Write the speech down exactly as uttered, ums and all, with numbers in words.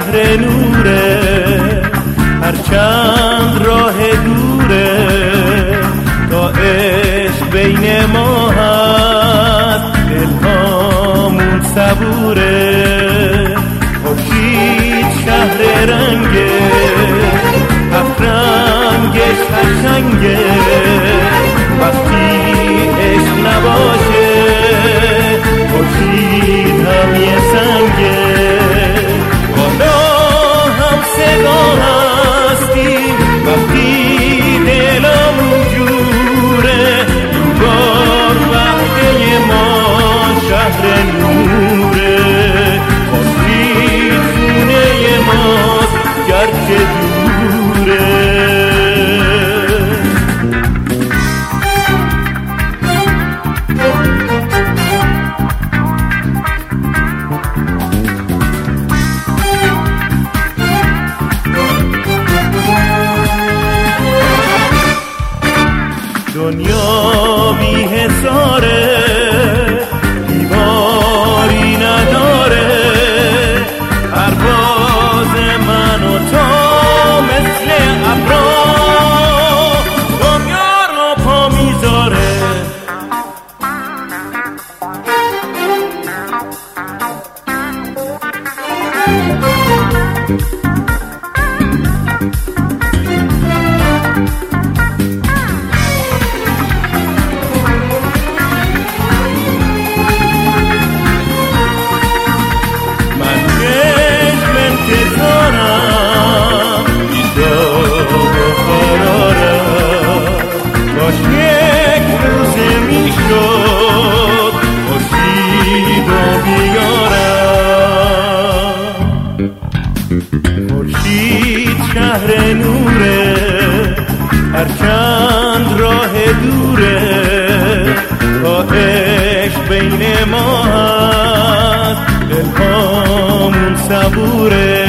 شهر نوره، هر چند راه دوره، تا عشق بین ما هست دلهامون صبوره. خورشید شهر رنگه، هفت رنگش قشنگه، وقتی عشق نباشه خورشید هم یه سنگه. بالا هم صدا هستیم وقتی دلمون جوره، دوبار وقته ما شهر نوره، خورشید خونه ماست گرچه دوره. دنیا بی حساره، دیواری نداره، پرواز من و تو مثل ابرا دنیا رو پا میذاره. خورشید شهر نوره، هر چند راه دوره، تا عشق بین ما هست دلهامون صبوره.